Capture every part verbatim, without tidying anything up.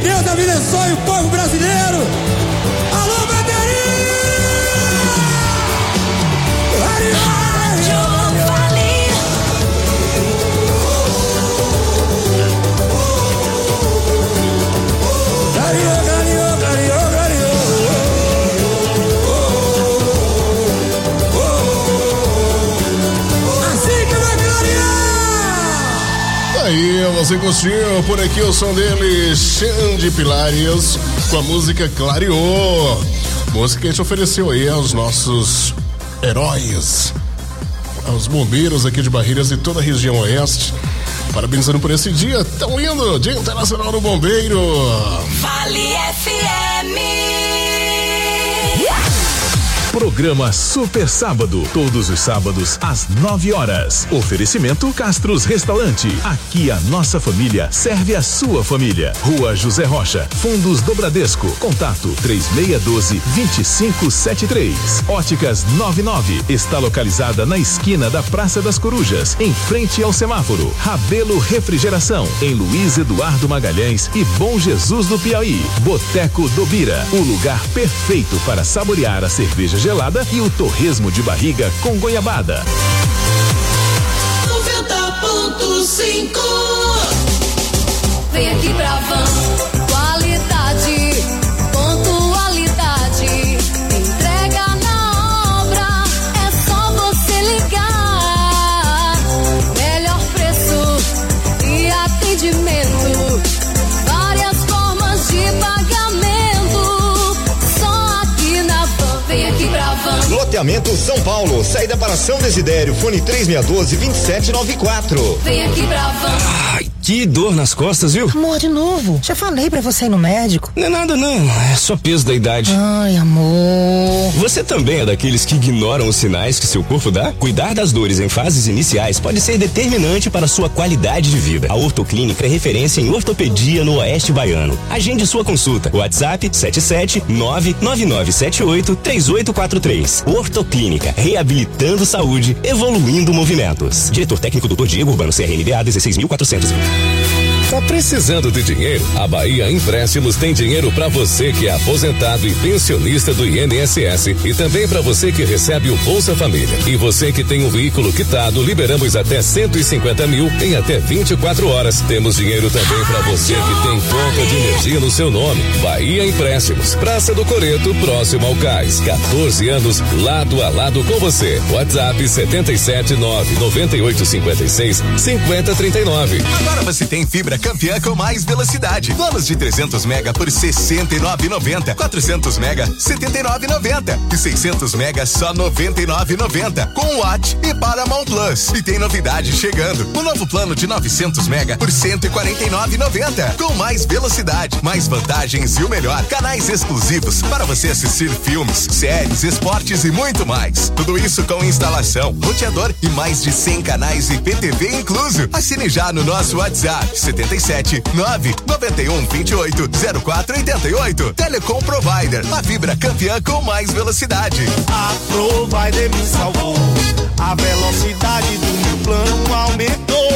Deus abençoe o povo brasileiro. Alô, bandeirinha! Clareou, clareou, clareou, clareou. Assim que vai clarear! Aí, você curtiu por aqui o som dele, Xande Pilares, com a música Clareou. Música que a gente ofereceu aí aos nossos heróis, aos bombeiros aqui de Barreiras e toda a região oeste. Parabenizando por esse dia tão lindo, Dia Internacional do Bombeiro. Vale F M. Programa Super Sábado, todos os sábados às nove horas. Oferecimento Castros Restaurante. Aqui a nossa família serve a sua família. Rua José Rocha, Fundos do Bradesco. Contato três seis um dois, dois cinco sete três. Óticas noventa e nove está localizada na esquina da Praça das Corujas, em frente ao semáforo. Rabelo Refrigeração, em Luiz Eduardo Magalhães e Bom Jesus do Piauí. Boteco do Bira, o lugar perfeito para saborear a cerveja gelada e o torresmo de barriga com goiabada. noventa ponto cinco. Vem aqui pra Van. Qualidade, pontualidade, entrega na obra, é só você ligar. Melhor preço e atendimento, várias formas de pagamento, só aqui na Van. Vem aqui pra Van. Loteamento São Paulo, saída para São Desidério, fone três seis um dois, dois sete nove quatro. Vem aqui pra Van. Ai, que dor nas costas, viu? Amor, de novo. Já falei pra você ir no médico. Não é nada não, é só peso da idade. Ai, amor. Você também é daqueles que ignoram os sinais que seu corpo dá? Cuidar das dores em fases iniciais pode ser determinante para sua qualidade de vida. A Ortoclínica é referência em ortopedia no Oeste Baiano. Agende sua consulta. WhatsApp sete sete nove nove nove sete oito três oito quatro três. Ortoclínica, reabilitando saúde, evoluindo movimentos. Diretor técnico doutor Diego Urbano, C R N B A dezesseis mil e quatrocentos. Tá precisando de dinheiro? A Bahia Empréstimos tem dinheiro para você que é aposentado e pensionista do I N S S e também para você que recebe o Bolsa Família. E você que tem um veículo quitado, liberamos até cento e cinquenta mil em até vinte e quatro horas. Temos dinheiro também para você que tem conta de energia no seu nome. Bahia Empréstimos, Praça do Coreto, próximo ao Cais. quatorze anos, lado a lado com você. WhatsApp setenta e sete nove noventa e oito cinquenta e seis cinquenta trinta e nove. Agora você tem fibra Campeã com mais velocidade. Planos de trezentos mega por sessenta e nove reais e noventa centavos. quatrocentos mega setenta e nove reais e noventa centavos. E seiscentos mega só noventa e nove reais e noventa centavos. Com Watch e Paramount Plus. E tem novidade chegando. O novo plano de novecentos mega por cento e quarenta e nove reais e noventa centavos. Com mais velocidade, mais vantagens e o melhor, canais exclusivos para você assistir filmes, séries, esportes e muito mais. Tudo isso com instalação, roteador e mais de cem canais e P T V incluso. Assine já no nosso WhatsApp setenta e sete nove noventa e um vinte e oito zero quatro oitenta e oito. Telecom Provider, a fibra campeã com mais velocidade. A Provider me salvou, a velocidade do meu plano aumentou.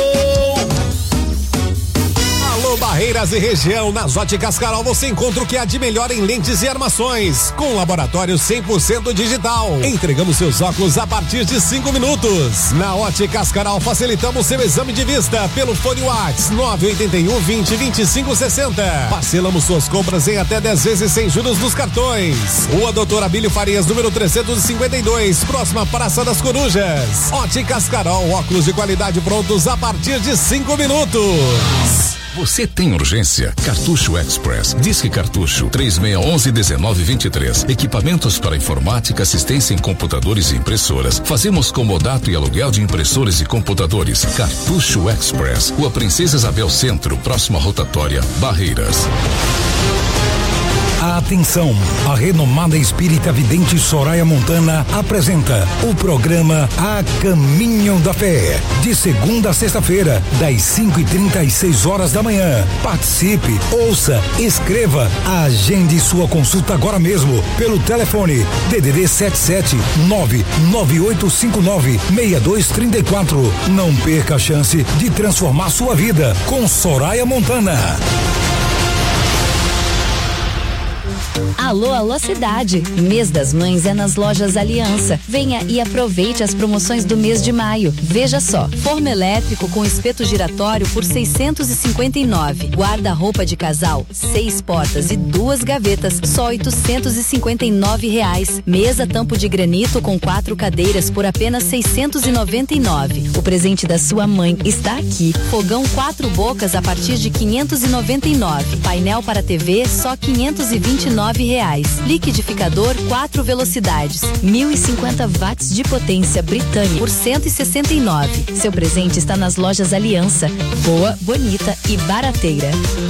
Alô, Barreiras e região, nas Óticas Carol você encontra o que há de melhor em lentes e armações, com laboratório cem por cento digital. Entregamos seus óculos a partir de cinco minutos. Na Óticas Carol facilitamos seu exame de vista pelo fone WhatsApp nove oito um vinte vinte e cinco sessenta. Parcelamos suas compras em até dez vezes sem juros nos cartões. Rua Doutor Abílio Farias, número trezentos e cinquenta e dois, próxima Praça das Corujas. Óticas Carol, óculos de qualidade prontos a partir de cinco minutos. Você tem urgência? Cartucho Express. Disque Cartucho três seis um um, um nove dois três. Equipamentos para informática, assistência em computadores e impressoras. Fazemos comodato e aluguel de impressores e computadores. Cartucho Express. Rua Princesa Isabel Centro, próxima rotatória, Barreiras. Atenção, a renomada espírita vidente Soraya Montana apresenta o programa A Caminho da Fé, de segunda a sexta-feira, das cinco e trinta às seis horas da manhã. Participe, ouça, escreva, agende sua consulta agora mesmo pelo telefone D D D sete sete nove nove oito cinco nove seis dois três quatro. Não perca a chance de transformar sua vida com Soraya Montana. Alô, alô cidade. Mês das Mães é nas lojas Aliança. Venha e aproveite as promoções do mês de maio. Veja só, forno elétrico com espeto giratório por seiscentos e cinquenta e nove. Guarda-roupa de casal, seis portas e duas gavetas, só oitocentos e cinquenta e nove reais. Mesa tampo de granito com quatro cadeiras por apenas seiscentos e noventa e nove. O presente da sua mãe está aqui. Fogão quatro bocas a partir de quinhentos e noventa e nove. Painel para T V só quinhentos e vinte e nove reais. Liquidificador quatro velocidades, mil e cinquenta watts de potência britânica por cento e sessenta e nove. Seu presente está nas lojas Aliança. Boa, bonita e barateira.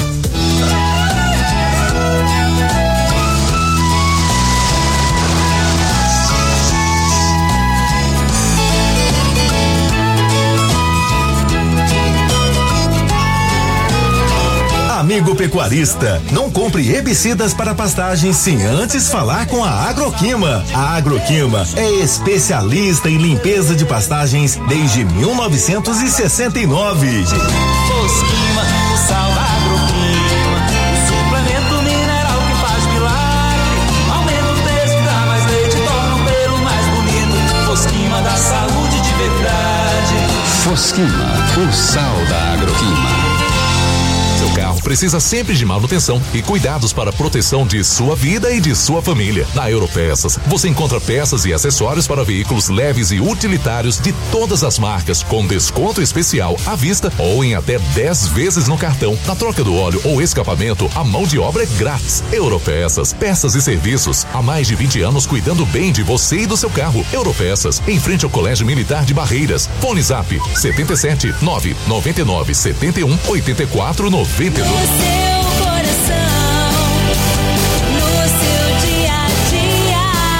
Amigo pecuarista, não compre herbicidas para pastagens sem antes falar com a Agroquima. A Agroquima é especialista em limpeza de pastagens desde mil novecentos e sessenta e nove. Fosquima, o sal da Agroquima, o suplemento mineral que faz milagre. Aumenta o texto, dá mais leite, torna o pelo mais bonito. Fosquima dá saúde de verdade. Fosquima, o sal da Agroquima. Seu carro precisa sempre de manutenção e cuidados para a proteção de sua vida e de sua família. Na Europeças, você encontra peças e acessórios para veículos leves e utilitários de todas as marcas, com desconto especial à vista ou em até dez vezes no cartão. Na troca do óleo ou escapamento, a mão de obra é grátis. Europeças, peças e serviços. Há mais de vinte anos cuidando bem de você e do seu carro. Europeças, em frente ao Colégio Militar de Barreiras. Fone Zap setenta e sete, nove nove nove, setenta e um, oitenta e quatro, noventa e dois. No seu coração, no seu dia a dia,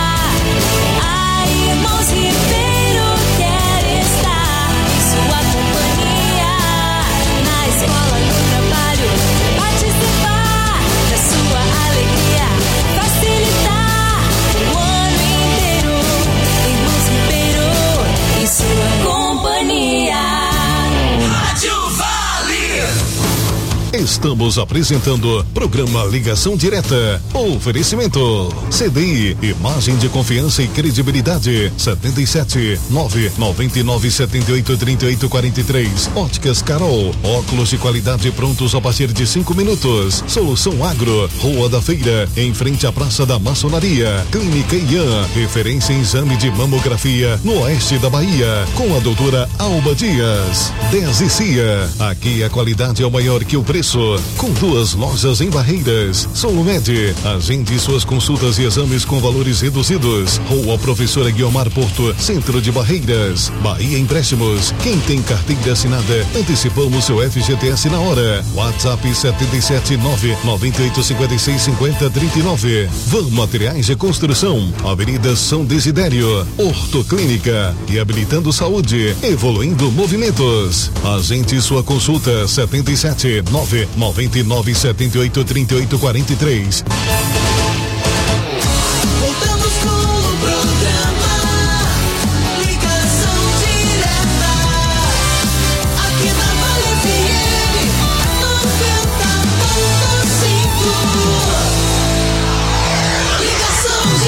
a Irmãos Ribeiro quer estar em sua companhia, na escola, no trabalho, participar da sua alegria, facilitar o ano inteiro. Irmãos Ribeiro em sua companhia. Rádio Vale. Estamos apresentando programa Ligação Direta. Oferecimento C D I, imagem de confiança e credibilidade. setenta e sete, nove nove nove, sete oito, três oito quatro três. Óticas Carol, óculos de qualidade prontos a partir de cinco minutos. Solução Agro, Rua da Feira, em frente à Praça da Maçonaria. Clínica Ian, referência em exame de mamografia no oeste da Bahia, com a doutora Alba Dias. dez e Cia, aqui a qualidade é o maior que o preço. Com duas lojas em Barreiras. Solumed, agende suas consultas e exames com valores reduzidos. Rua Professora Guiomar Porto, centro de Barreiras. Bahia Empréstimos, quem tem carteira assinada, antecipamos seu F G T S na hora. WhatsApp sete sete nove, nove oito cinco seis, cinco zero três nove. Van Materiais de Construção, Avenida São Desidério. Ortoclínica, reabilitando saúde, evoluindo movimentos. Agende sua consulta sete sete nove nove nove, sete oito, três oito quatro três. Voltamos com o programa Ligação Direta, aqui na Vale F M noventa ponto cinco. Ligação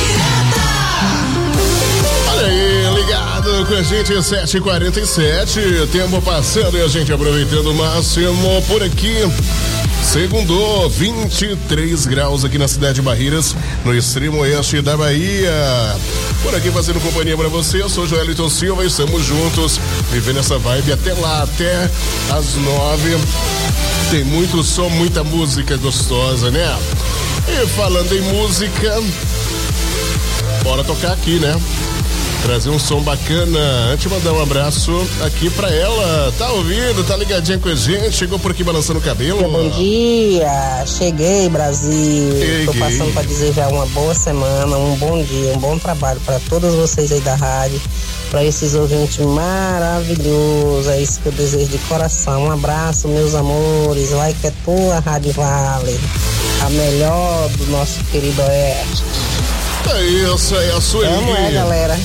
Direta. Olha aí, ligado com a gente, sete e quarenta e sete. Tempo passando e a gente aproveitando o máximo por aqui. Segundou, vinte e três graus aqui na cidade de Barreiras, no extremo oeste da Bahia. Por aqui fazendo companhia pra você, eu sou Joelito Silva e estamos juntos, vivendo essa vibe até lá, até às nove. Tem muito som, muita música gostosa, né? E falando em música, bora tocar aqui, né? Trazer um som bacana. Antes de mandar um abraço aqui pra ela. Tá ouvindo? Tá ligadinha com a gente? Chegou por aqui balançando o cabelo? Bom dia, cheguei, Brasil. Cheguei. Tô passando pra desejar uma boa semana, um bom dia, um bom trabalho pra todos vocês aí da rádio, pra esses ouvintes maravilhosos. É isso que eu desejo de coração. Um abraço, meus amores. Vai que é tua Rádio Vale, a melhor do nosso querido oeste. É isso aí, a Sueli. Vamos é, galera.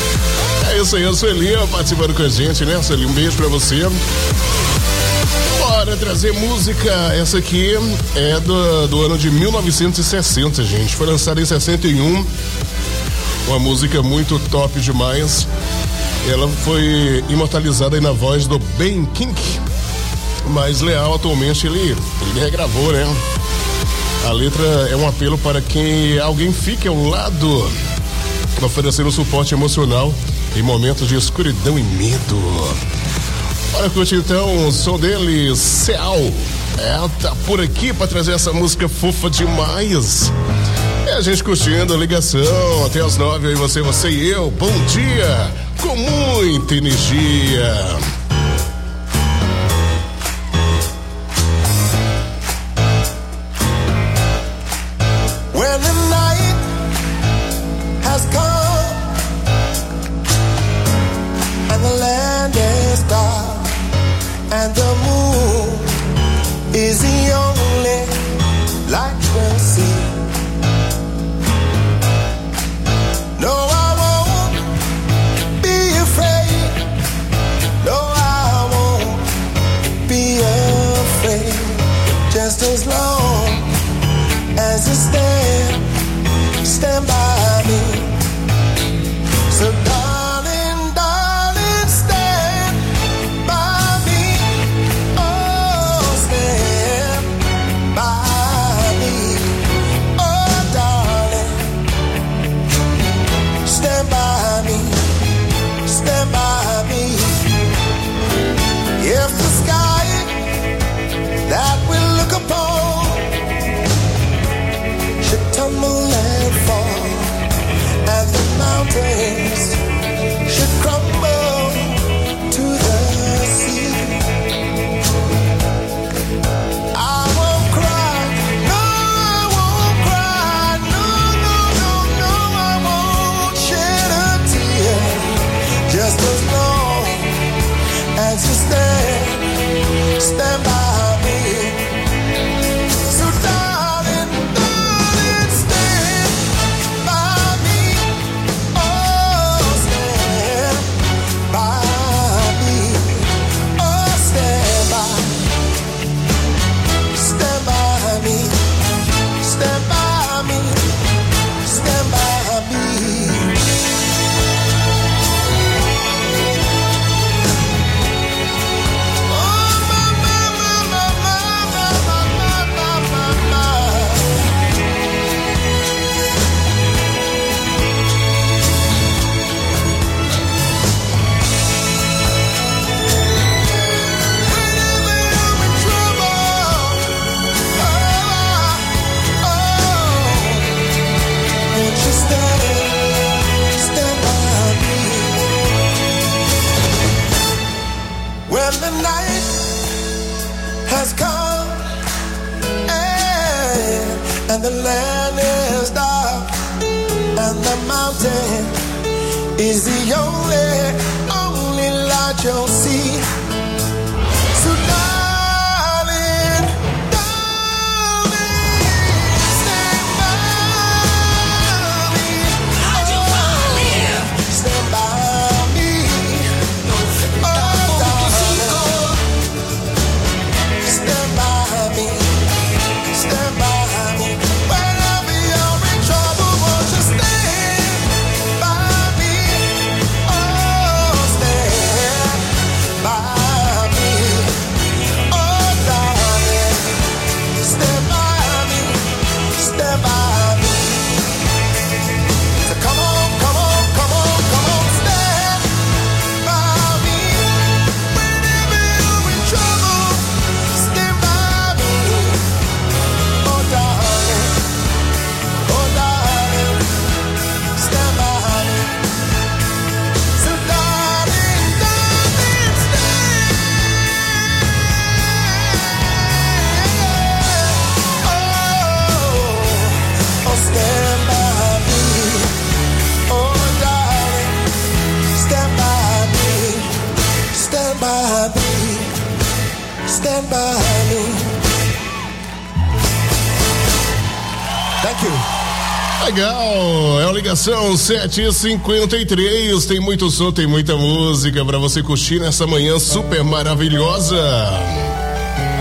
É isso aí, a Sueli participando com a gente, né, Sueli? Um beijo pra você. Bora trazer música. Essa aqui é do, do ano de mil novecentos e sessenta, gente. Foi lançada em sessenta e um. Uma música muito top demais. Ela foi imortalizada aí na voz do Ben King. Mas Leal, atualmente, ele, ele regravou, né? A letra é um apelo para que alguém fique ao lado, oferecendo suporte emocional em momentos de escuridão e medo. Bora curtir então o som dele, Seal. É, tá por aqui para trazer essa música fofa demais. É a gente curtindo a ligação até as nove, aí você, você e eu. Bom dia, com muita energia. When the night has come and the land is dark and the moon is the only light we'll see. No, I won't be afraid. No, I won't be afraid. Just as long as you stand, stand by me. So darling, darling, stand by me. Oh, stand by me. Oh, darling, stand by me. Stand by me. If the sky that we look upon should tumble and fall, and the mountains should crumble to the sea, I won't cry, no, I won't cry, no, no, no, no, I won't shed a tear, just as long as you stand, stand by me. So darling, darling, stand by me. Oh, stand by me. Oh, stand by. Stand by me. Stand by me. Stand by me. When the night has come and, and the land is dark and the mountain is the only, only light you'll see. So darling, darling, stand by me. Oh, stand by me. Oh, darling, stand by me. Stand by me. Whenever you're in trouble, won't you stand by me? Oh, stand by me. Oh, darling, stand by me. Stand by me. So come on, come on, come on, come on, stand by me. Whenever you're in trouble, stand by me. Oh, darling, oh, darling, stand by me. So darling, darling, stand. Oh, oh, stand by me. Oh, darling, stand by me. Stand by me. Stand by me. Thank you. Legal, é a ligação sete e cinquenta e três. Tem muito som, tem muita música pra você curtir nessa manhã super maravilhosa.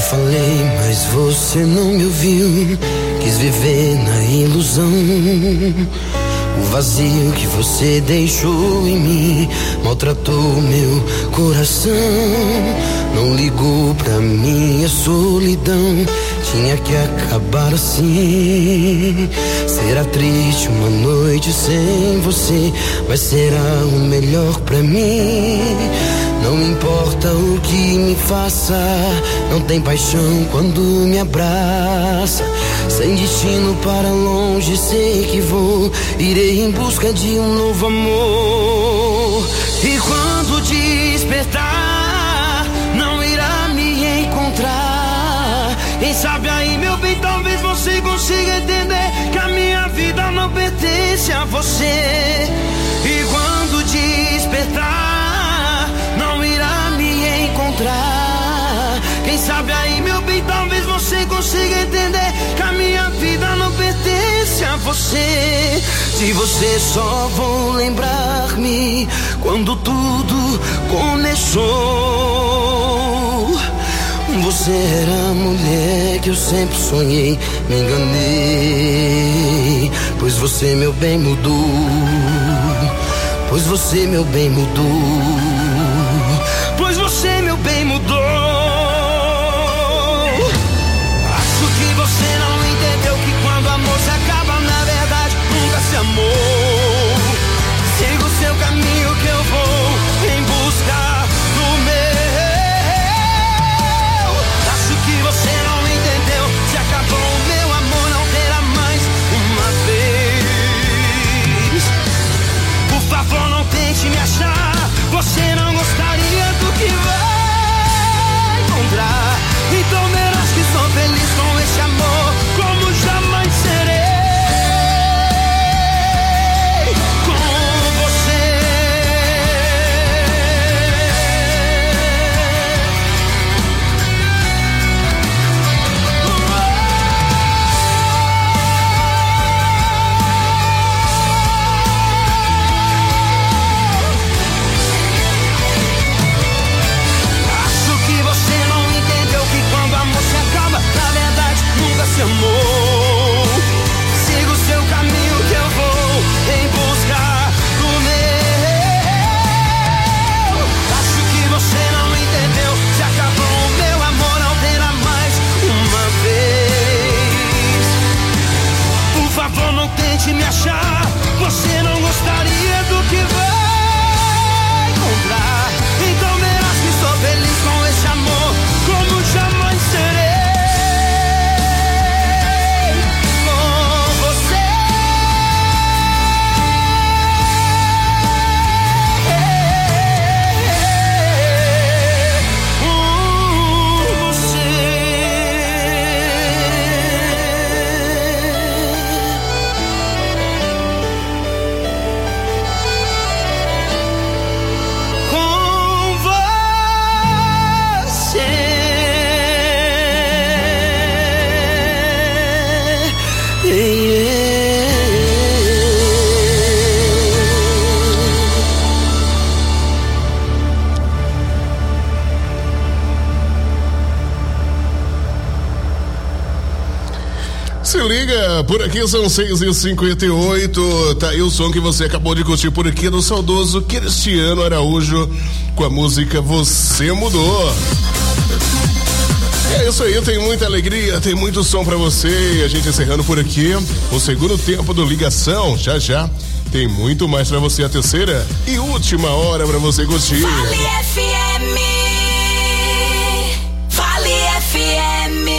falei, mas você não me ouviu. Quis viver na ilusão. O vazio que você deixou em mim maltratou meu coração. Não ligou pra minha solidão. Tinha que acabar assim. Será triste uma noite sem você, mas será o melhor pra mim. Não importa o que me faça, não tem paixão quando me abraça. Sem destino para longe, sei que vou. Irei em busca de um novo amor. E quando despertar, não irá me encontrar. Quem sabe aí, meu bem, talvez você consiga entender que a minha vida não pertence a você. E quando despertar, não irá me encontrar. Quem sabe aí, meu bem, talvez você consiga entender que a minha vida não pertence a você. De você só vou lembrar-me quando tudo começou. Você era a mulher que eu sempre sonhei, me enganei. Pois você, meu bem, mudou. Pois você, meu bem, mudou. Pois você, meu bem, mudou. Acho que você não entendeu que quando o amor se acaba, na verdade, nunca se amou. Siga o seu caminho que eu vou em busca do meu. Acho que você não entendeu, se acabou o meu amor, não terá mais uma vez. Por favor, não tente me achar. Você não gostaria do que vai encontrar. Então verás que sou feliz com esse amor, como jamais serei com você. Acho que você não entendeu que quando o amor se acaba, na verdade nunca se amou. Siga o seu caminho que eu vou em busca do meu. Acho que você não entendeu, se acabou o meu amor, não terá mais uma vez. Por favor, não tente me achar. Você não gostaria do que vai encontrar. Então verás que sou feliz com esse amor, como jamais serei com você. Se liga, por aqui são seis e cinquenta e oito. Tá aí o som que você acabou de curtir por aqui do saudoso Cristiano Araújo com a música Você Mudou. É isso aí, tem muita alegria, tem muito som pra você. E a gente encerrando por aqui o segundo tempo do Ligação. Já já tem muito mais pra você, a terceira e última hora pra você curtir. Vale F M. Vale F M.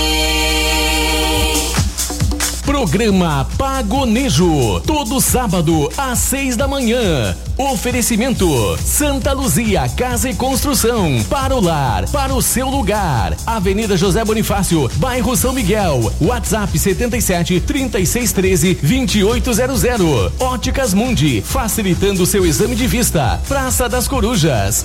Programa Pagonejo, todo sábado às seis da manhã. Oferecimento Santa Luzia Casa e Construção, para o lar, para o seu lugar. Avenida José Bonifácio, bairro São Miguel. WhatsApp setenta e sete, trinta e seis, treze, vinte e oito zero zero. Óticas Mundi, facilitando seu exame de vista. Praça das Corujas.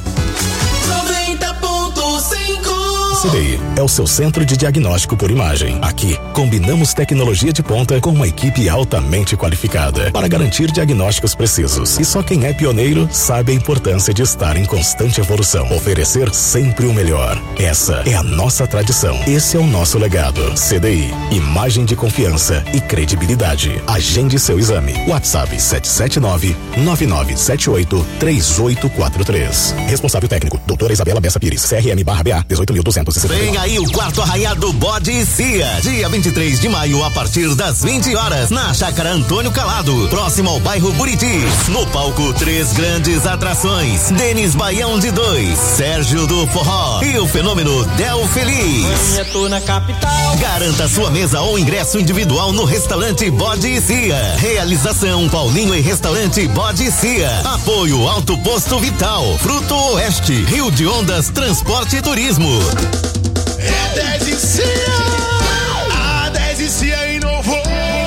noventa ponto cinco. C D I é o seu centro de diagnóstico por imagem. Aqui combinamos tecnologia de ponta com uma equipe altamente qualificada para garantir diagnósticos precisos. E só quem é pioneiro sabe a importância de estar em constante evolução, oferecer sempre o melhor. Essa é a nossa tradição. Esse é o nosso legado. C D I, imagem de confiança e credibilidade. Agende seu exame. WhatsApp sete sete nove, nove nove sete oito, três oito quatro três. Responsável técnico, doutora Isabela Bessa Pires, C R M barra B A dezoito mil duzentos e setenta. Vem aí o quarto arraiado do Bode e Cia, dia vinte e três de maio, a partir das vinte horas, na Chácara Antônio Calado, próximo ao bairro Buritis. No palco, três grandes atrações: Denis Baião de dois, Sérgio do Forró e o fenômeno Del Feliz. Eu tô na capital. Garanta sua mesa ou ingresso individual no restaurante Bode e Cia. Realização Paulinho e Restaurante Bode e Cia. Apoio Alto Posto Vital, Fruto Oeste, Rio de Ondas, Transporte e Turismo. É dez e Cia, a dez e Cia inovou.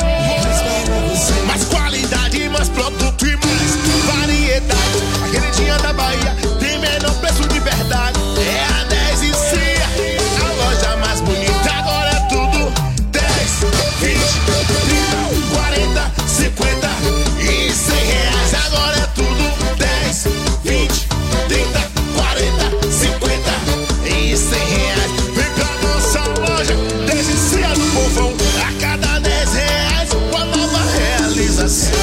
Mais qualidade, mais produto e mais variedade. A queridinha da Bahia tem menor preço de verdade. É a dez e Cia, a loja mais bonita. Agora é tudo dez, vinte, trinta, quarenta, cinquenta e cem reais. Agora é tudo dez, vinte, trinta, quarenta, cinquenta e cem reais. Vem pra nossa loja, dez e Cia do povão. A cada dez reais, uma nova realização.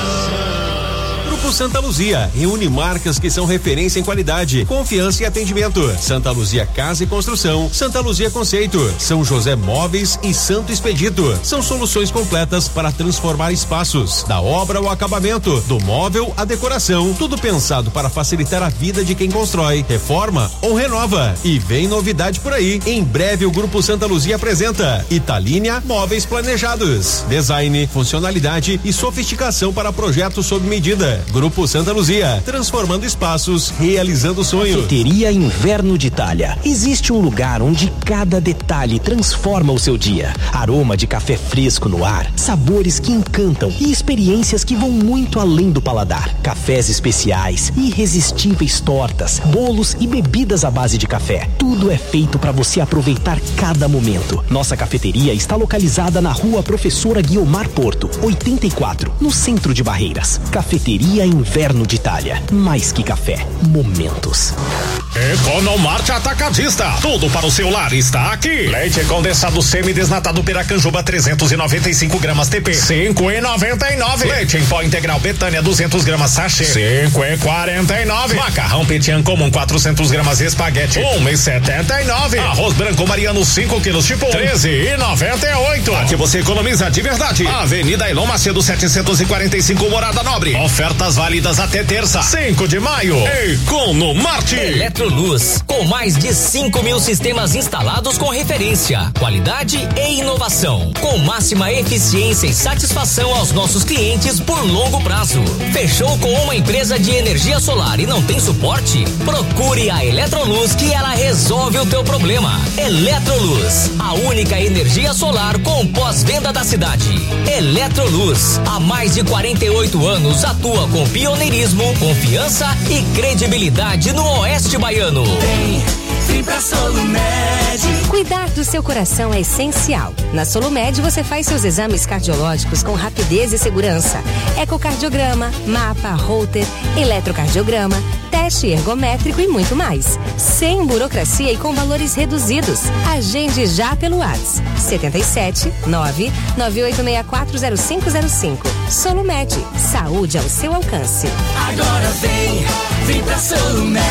Grupo Santa Luzia reúne marcas que são referência em qualidade, confiança e atendimento. Santa Luzia Casa e Construção, Santa Luzia Conceito, São José Móveis e Santo Expedito. São soluções completas para transformar espaços, da obra ao acabamento, do móvel à decoração, tudo pensado para facilitar a vida de quem constrói, reforma ou renova. E vem novidade por aí. Em breve o Grupo Santa Luzia apresenta Italínia Móveis Planejados, design, funcionalidade e sofisticação para projetos sob medida. Grupo Santa Luzia, transformando espaços, realizando sonhos. Cafeteria Inverno de Itália. Existe um lugar onde cada detalhe transforma o seu dia. Aroma de café fresco no ar, sabores que encantam e experiências que vão muito além do paladar. Cafés especiais, irresistíveis tortas, bolos e bebidas à base de café. Tudo é feito para você aproveitar cada momento. Nossa cafeteria está localizada na Rua Professora Guiomar Porto, oitenta e quatro, no centro de Barreiras. Cafeteria Inverno de Itália. Mais que café, momentos. Economarte Atacadista. Tudo para o seu lar está aqui. Leite condensado semi-desnatado Piracanjuba trezentos e noventa e cinco gramas T P, cinco e noventa e nove. Leite em pó integral Betânia duzentos gramas sachê, cinco e quarenta e nove. Macarrão Petian comum quatrocentos gramas espaguete, um e setenta e nove. Arroz branco Mariano cinco quilos tipo treze e noventa e oito. Aqui você economiza de verdade. Avenida Elon Macedo setecentos e quarenta e cinco, Morada Nobre. Ofertas válidas até terça, cinco de maio. Economarte. Eletroluz, com mais de cinco mil sistemas instalados com referência, qualidade e inovação, com máxima eficiência e satisfação aos nossos clientes por longo prazo. Fechou com uma empresa de energia solar e não tem suporte? Procure a Eletroluz que ela resolve o teu problema. Eletroluz, a única energia solar com pós-venda da cidade. Eletroluz, há mais de quarenta e oito anos atua com pioneirismo, confiança e credibilidade no Oeste Baiano. Vem, vem pra Solumed. Cuidar do seu coração é essencial. Na Solumed você faz seus exames cardiológicos com rapidez e segurança. Ecocardiograma, mapa, holter, eletrocardiograma, teste ergométrico e muito mais. Sem burocracia e com valores reduzidos. Agende já pelo WhatsApp setenta e sete, nove nove oito seis quatro zero cinco zero cinco. Solumed, saúde ao seu alcance. Agora vem, vem pra Solumed.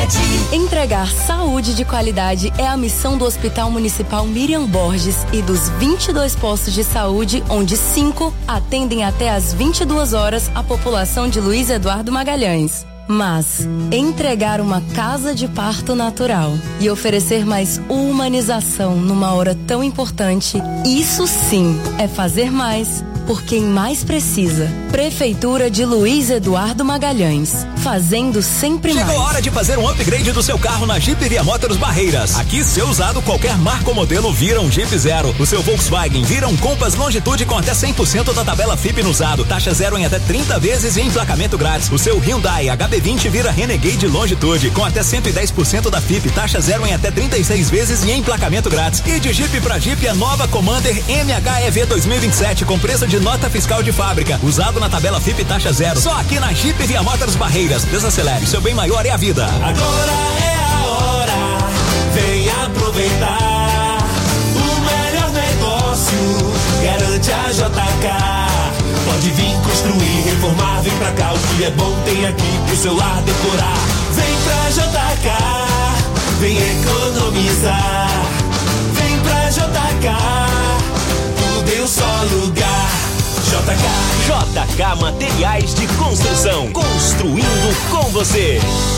Entregar saúde de qualidade é a missão do Hospital Municipal Miriam Borges e dos vinte e dois postos de saúde, onde cinco atendem até às vinte e duas horas a população de Luiz Eduardo Magalhães. Mas entregar uma casa de parto natural e oferecer mais humanização numa hora tão importante, isso sim é fazer mais por quem mais precisa. Prefeitura de Luiz Eduardo Magalhães, fazendo sempre mais. Chegou a hora de fazer um upgrade do seu carro na Jeep Via Motors Barreiras. Aqui, seu usado, qualquer marca ou modelo vira um Jeep Zero. O seu Volkswagen vira um Compass Longitude com até cem por cento da tabela F I P no usado. Taxa zero em até trinta vezes e emplacamento grátis. O seu Hyundai H B vinte vira Renegade Longitude com até cento e dez por cento da F I P. Taxa zero em até trinta e seis vezes e emplacamento grátis. E de Jeep pra Jeep a nova Commander M H E V dois mil e vinte e sete com preço de nota fiscal de fábrica. Usado na tabela F I P taxa zero. Só aqui na Jeep Via Motors Barreiras. Desacelere, seu bem maior é a vida. Agora é a hora, vem aproveitar. O melhor negócio garante a J K. Pode vir construir, reformar, vem pra cá. O que é bom tem aqui pro seu lar decorar. Vem pra J K, vem economizar. Vem pra J K, tudo em um só lugar. J K. J K Materiais de Construção. Construindo com você.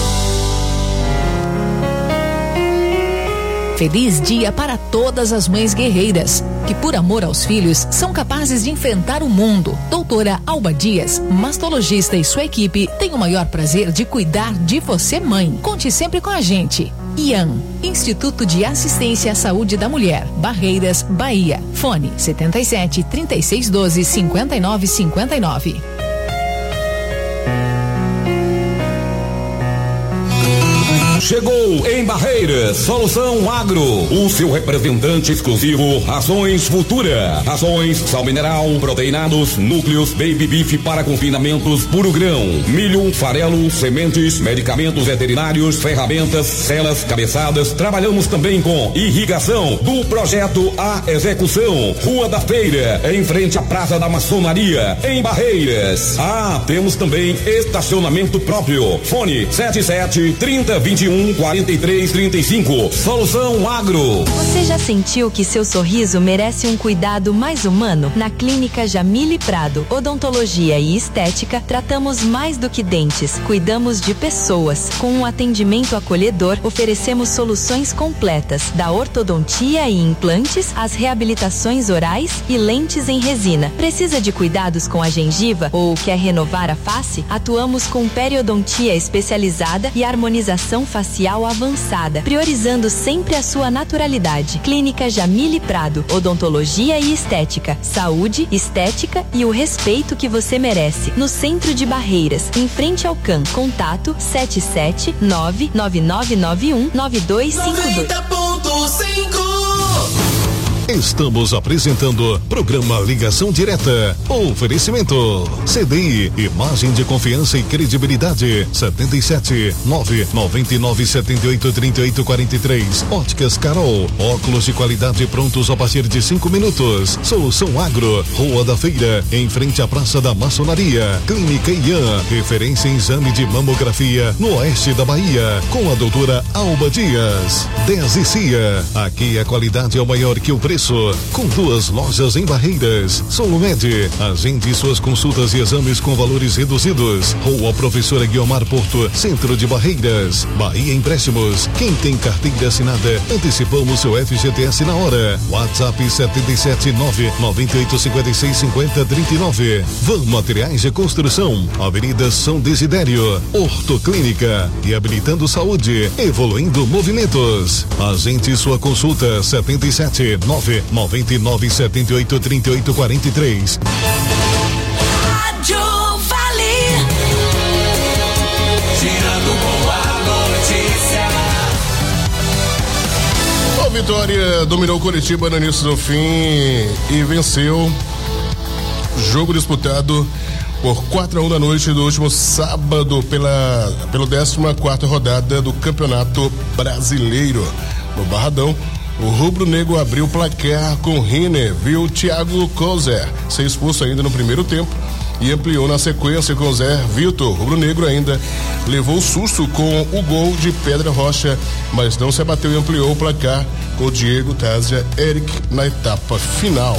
Feliz dia para todas as mães guerreiras, que por amor aos filhos são capazes de enfrentar o mundo. Doutora Alba Dias, mastologista, e sua equipe têm o maior prazer de cuidar de você, mãe. Conte sempre com a gente. I A M, Instituto de Assistência à Saúde da Mulher, Barreiras, Bahia. Fone setenta e sete, trinta e seis, doze, cinquenta e nove, cinquenta e nove. Chegou em Barreiras, Solução Agro, o seu representante exclusivo, Rações Futura. Rações, sal mineral, proteinados, núcleos, baby beef para confinamentos, puro grão, milho, farelo, sementes, medicamentos veterinários, ferramentas, celas, cabeçadas. Trabalhamos também com irrigação, do projeto à execução. Rua da Feira, em frente à Praça da Maçonaria, em Barreiras. Ah, temos também estacionamento próprio. Fone sete sete, trinta, vinte e um, quarenta e três, trinta e cinco. Solução Agro. Você já sentiu que seu sorriso merece um cuidado mais humano? Na Clínica Jamile Prado, Odontologia e Estética, tratamos mais do que dentes, cuidamos de pessoas. Com um atendimento acolhedor, oferecemos soluções completas, da ortodontia e implantes, às reabilitações orais e lentes em resina. Precisa de cuidados com a gengiva ou quer renovar a face? Atuamos com periodontia especializada e harmonização facial avançada, priorizando sempre a sua naturalidade. Clínica Jamile Prado, Odontologia e Estética, saúde, estética e o respeito que você merece. No centro de Barreiras, em frente ao C A M. Contato sete sete nove nove nove nove um nove dois cinco dois. noventa ponto cinco. Estamos apresentando programa Ligação Direta. Oferecimento C D I, imagem de confiança e credibilidade. setenta e sete, nove nove nove, sete oito, três oito quatro três. Óticas Carol, óculos de qualidade prontos a partir de cinco minutos. Solução Agro, Rua da Feira, em frente à Praça da Maçonaria. Clínica I A M, referência em exame de mamografia no oeste da Bahia, com a doutora Alba Dias. dez e Cia, aqui a qualidade é o maior que o preço. Com duas lojas em Barreiras. Solumed, agende suas consultas e exames com valores reduzidos. Rua Professora Guiomar Porto, centro de Barreiras. Bahia Empréstimos, quem tem carteira assinada, antecipamos seu F G T S na hora. WhatsApp sete sete nove, nove oito cinco seis, cinco zero três nove. Van Materiais de Construção, Avenida São Desidério. Ortoclínica, reabilitando saúde, evoluindo movimentos. Agende sua consulta sete sete nove, nove nove sete oito, três oito quatro três. Rádio Vale, girando com a notícia. O Vitória dominou Curitiba no início do fim e venceu. Jogo disputado por quatro a um da noite do último sábado pela pela décima quarta rodada do Campeonato Brasileiro. No Barradão, o rubro-negro abriu o placar com Riner, viu Thiago Kozer ser expulso ainda no primeiro tempo e ampliou na sequência com Zé Vitor. O rubro-negro ainda levou susto com o gol de Pedra Rocha, mas não se abateu e ampliou o placar com Diego Tázia Eric na etapa final.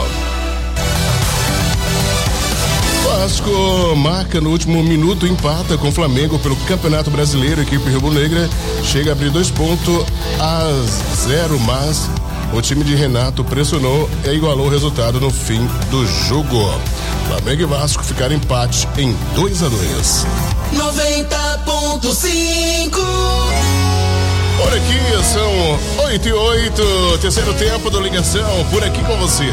Vasco marca no último minuto, empata com o Flamengo pelo Campeonato Brasileiro. A equipe rubro-negra chega a abrir dois pontos a zero, mas o time de Renato pressionou e igualou o resultado no fim do jogo. Flamengo e Vasco ficaram empate em dois a dois. noventa ponto cinco. Por aqui são oito e oito, terceiro tempo do Ligação, por aqui com você.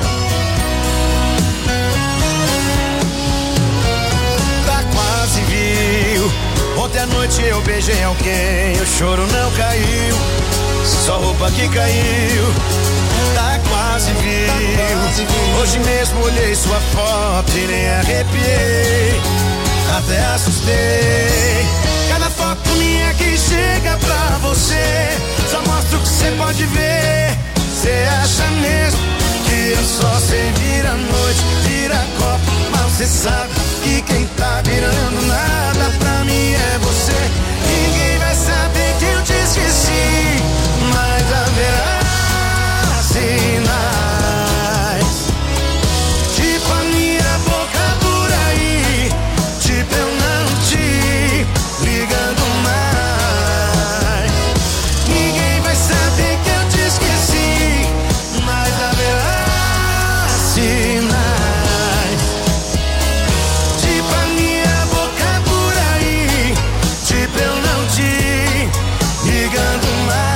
Tá quase viu. Ontem à noite eu beijei alguém, o choro não caiu, só roupa que caiu. Tá quase viu. Hoje mesmo olhei sua foto e nem arrepiei, até assustei. Cada foto minha que chega pra você só mostra o que você pode ver. Você acha mesmo que eu só sei virar noite, vira copo, mas você sabe que quem tá virando nada pra mim é você. Ninguém vai saber que eu te esqueci, mas haverá sinais, tipo a minha boca por aí, tipo eu não te ligando mais. Ninguém vai saber que eu te esqueci, mas haverá sinais, tipo a minha boca por aí, tipo eu não te ligando mais.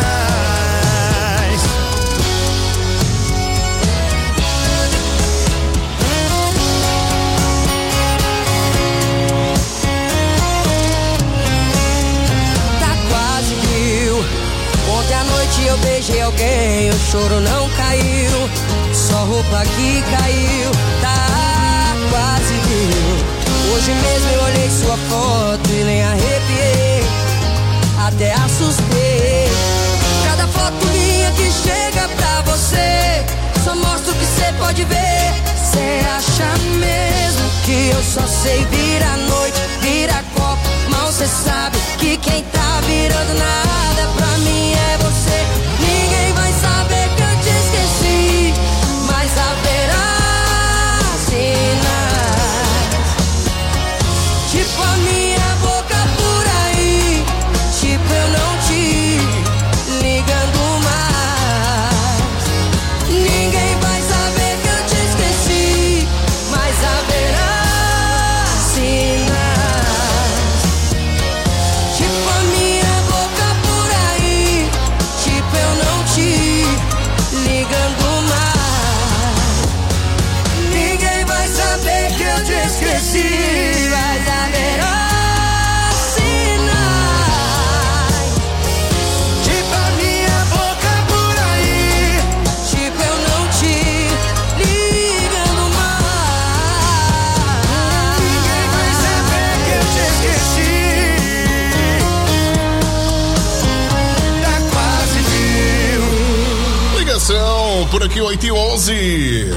Eu beijei alguém, o choro não caiu, só roupa que caiu, tá quase viu. Hoje mesmo eu olhei sua foto e nem arrepiei, até assustei. Cada foto minha que chega pra você só mostra o que você pode ver. Cê acha mesmo que eu só sei virar noite, virar copo, mal cê sabe que quem tá virando nada pra mim é você. Ninguém vai saber que eu te esqueci, mas haverá sinais, tipo a minha boca por aí, tipo eu não te ligando mais. Ninguém vai saber que eu te esqueci, mas haverá sinais, tipo a minha boca por aí, tipo eu não te ligando mais. Ninguém vai saber que eu te esqueci, mas haverá sinais, Tipo a minha boca por aí, tipo eu não te ligando mais. ninguém vai saber que eu te esqueci, tá quase viu. Ligação, por aqui oito e onze.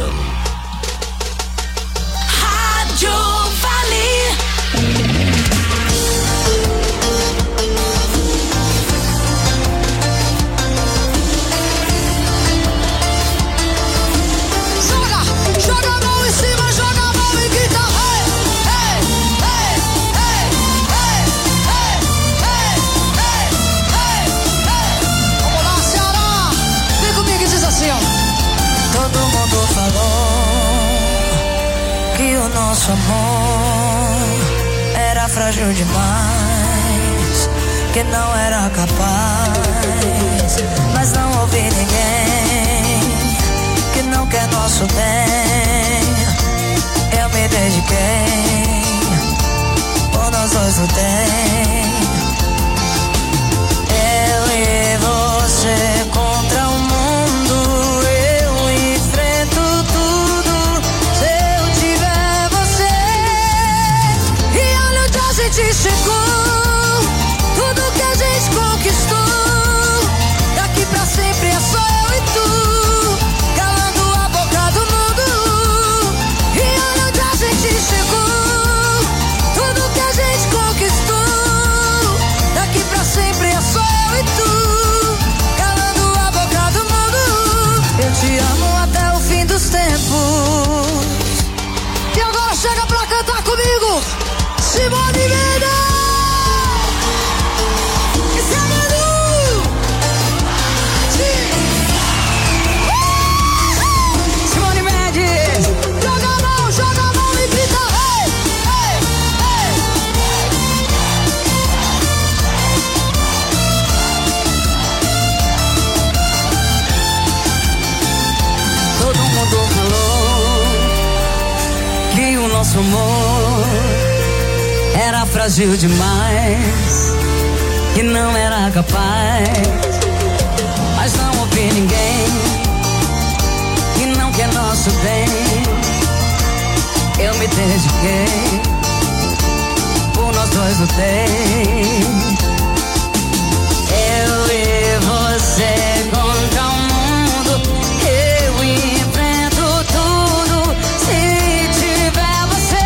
Rádio Vale. Joga, joga a mão em cima, joga a mão em guitarra. Ei, ei, ei, ei, ei, ei, ei, ei, ei. Vamos lá, Ceará. Vem comigo e diz assim, ó. Todo mundo falou que o nosso amor era frágil demais, que não era capaz, mas não ouvi ninguém que não quer nosso bem. Eu me dediquei, por nós dois lutei, eu e você contra o mundo. Eu enfrento tudo se eu tiver você. E olha onde a gente chegou, tudo que a gente conquistou. Daqui pra sempre é só eu e tu, calando a boca do mundo. E olha onde a gente chegou, tudo que a gente conquistou. Daqui pra sempre é só eu e tu, calando a boca do mundo. Eu te amo até o fim dos tempos. E agora chega pra cantar comigo, Simone Mendes. amor era frágil demais e não era capaz. Mas não ouvi ninguém que não quer nosso bem. Eu me dediquei, por nós dois lutei. Eu e você contra o mundo. Eu enfrento tudo se tiver você.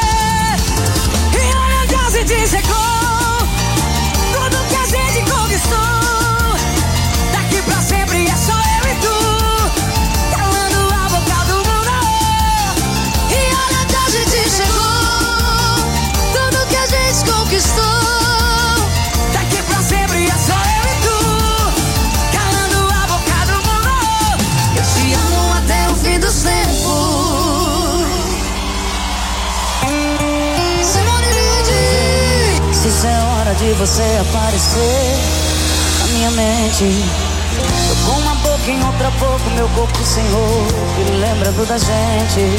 E olha Deus e te chegou tudo que a gente conquistou. Daqui pra sempre é só eu e tu, calando a boca do mundo. E olha Deus e te chegou tudo que a gente conquistou. Daqui pra sempre é só eu e tu, calando a boca do mundo. Eu te amo até o fim dos tempos. Simone Linde. Se isso é hora de você aparecer na minha mente, eu com uma boca em outra boca, meu corpo sem roupa, lembrando da gente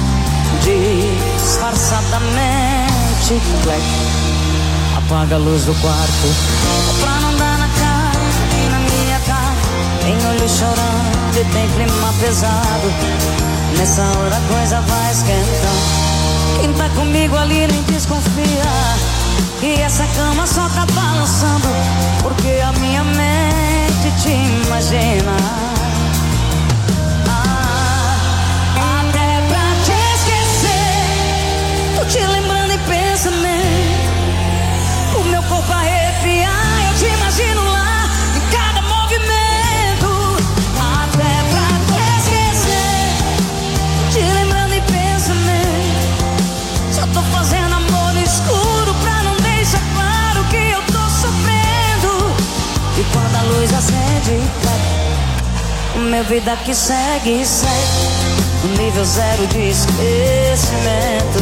disfarçadamente. Black. Apaga a luz do quarto pra não dar na cara e na minha cara. Tem olho chorando e tem clima pesado. Nessa hora a coisa vai esquentando. Quem tá comigo ali nem desconfia que essa cama só tá balançando, porque a minha mente te imagina. Ah, até pra te esquecer, tô te lembrando em pensamento. O meu corpo arrepiar, eu te imagino lá em cada movimento. Até pra te esquecer, te lembrando em pensamento. Só tô fazendo amor no escuro pra não deixar claro que eu tô sofrendo. E quando a luz acende, o meu vida que segue, segue no nível zero de esquecimento.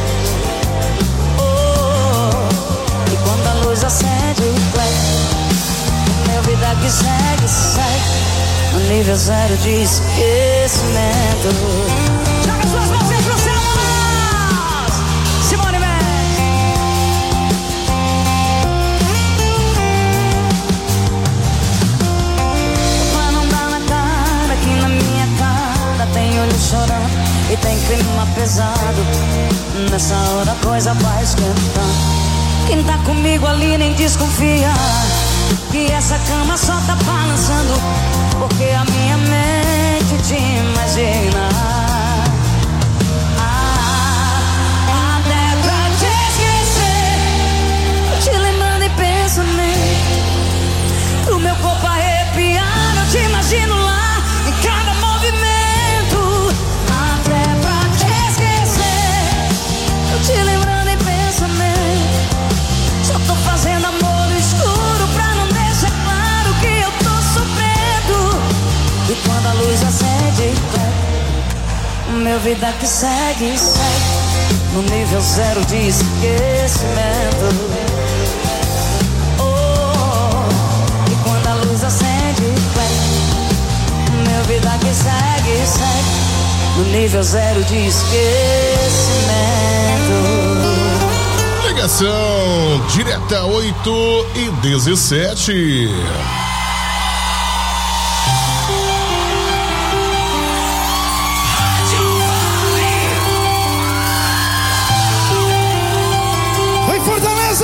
Quando a luz acende, minha vida que segue, segue no nível zero de esquecimento. Joga suas mãos pro céu, vamos! Simone Mendes. Pra não dar na cara, aqui na minha cara tem olho chorando e tem clima pesado. Nessa hora a coisa vai esquentando. Quem tá comigo ali nem desconfia que essa cama só tá balançando, porque a minha mente te imagina. Ah, até pra te esquecer, te lembrando em pensamento. O meu corpo arrepiar, eu te imagino lá em cada movimento. Até pra te esquecer, eu te lembrando em pensamento. Só tô fazendo amor no escuro pra não deixar claro que eu tô sofrendo. E quando a luz acende, meu vida que segue, segue no nível zero de esquecimento. Oh, e quando a luz acende, meu vida que segue, segue no nível zero de esquecimento. Ligação direta oito e dezessete. Oi, Fortaleza!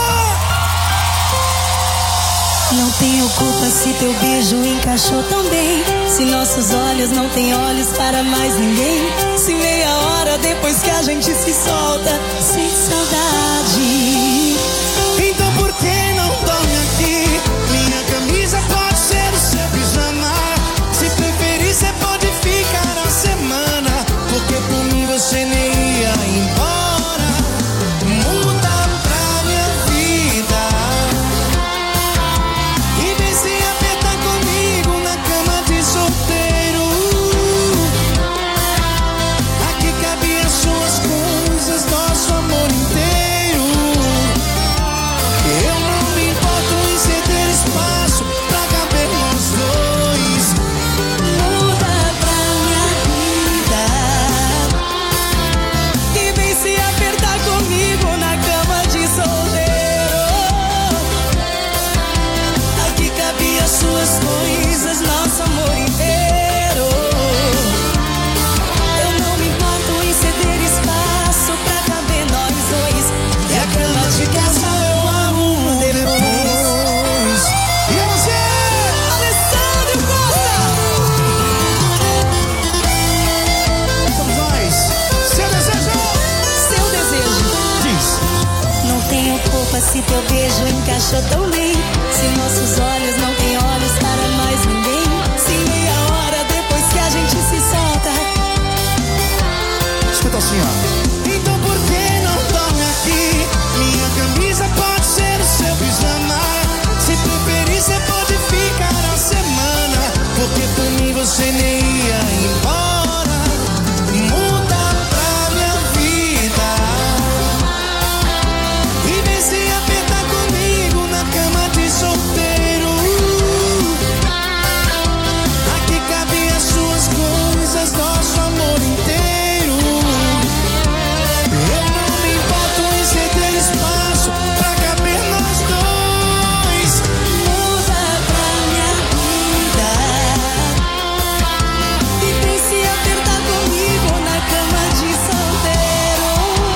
Não tenho culpa se teu beijo encaixou tão bem, se nossos olhos não têm olhos para mais ninguém, se meia hora depois que a gente se solta sem saudade. Então por que não dorme aqui? Minha camisa pode ser o seu pijama. Se preferir você pode ficar a semana, porque por mim você nem ia embora. Muda pra minha vida e vem se apertar comigo na cama de solteiro. Aqui cabe as suas coisas, nosso amor inteiro. culpa se teu beijo encaixou tão bem. Se nossos olhos não têm olhos para mais ninguém. Se meia hora depois que a gente se solta. Escuta assim, ó. Então por que não dorme aqui? Minha camisa pode ser o seu pijama. Se preferir, você pode ficar a semana. Porque por mim você nem ia embora. Muda pra minha vida. E vem se apertar comigo na cama de solteiro. Aqui cabem as suas coisas, nosso amor inteiro. Eu não me importo em ceder espaço pra caber nós dois. Muda pra minha vida. E vem se apertar comigo na cama de solteiro.